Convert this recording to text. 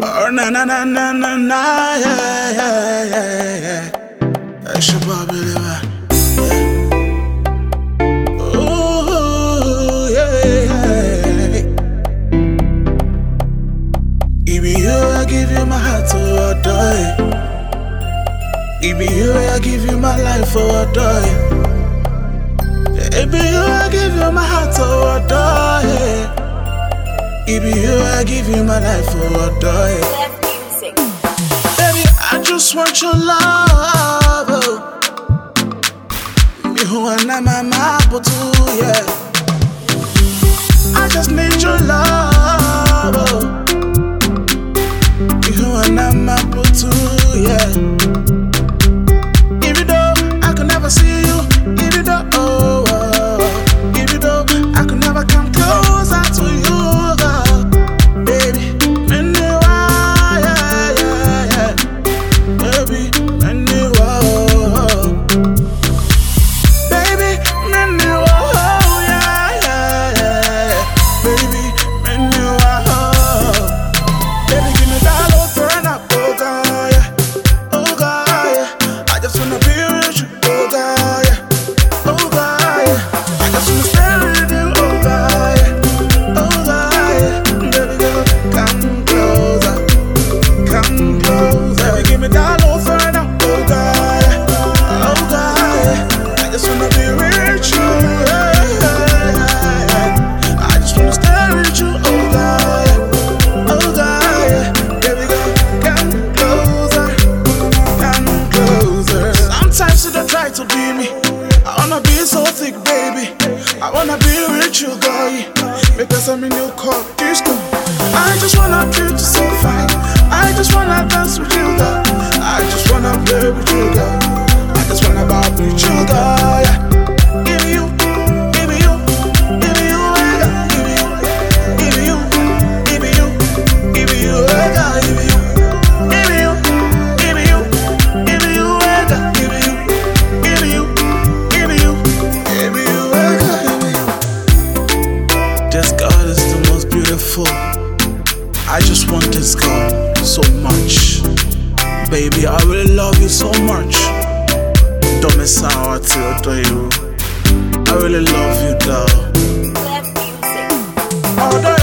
Oh na na na na na na, yeah yeah yeah yeah. That's your Bobby Levi. Oh yeah yeah. It be you, I give you my heart to adore. It be you, I give you my life for adore. It be you, I give you my heart to adore. It be you, I give you my life for adore. Baby, I just want your love. Oh. Me who and I'm my too, yeah. I just need your love. Oh. Me who and I'm my too, yeah. Even though I could never see you, even though, even though I could never come closer to you. To be me, I wanna be so thick, baby. I wanna be with you, girl, because I'm in your court disco. I just wanna treat you so fine. I just wanna dance with you, girl. I just wanna play with you, girl. I just wanna vibe with you, girl. Yeah. Give me you, give me you, give me you, give me you, give me you, give me you, give me you, girl, give me you. I just want this girl so much. Baby, I really love you so much. Don't miss out till you. I really love you, girl.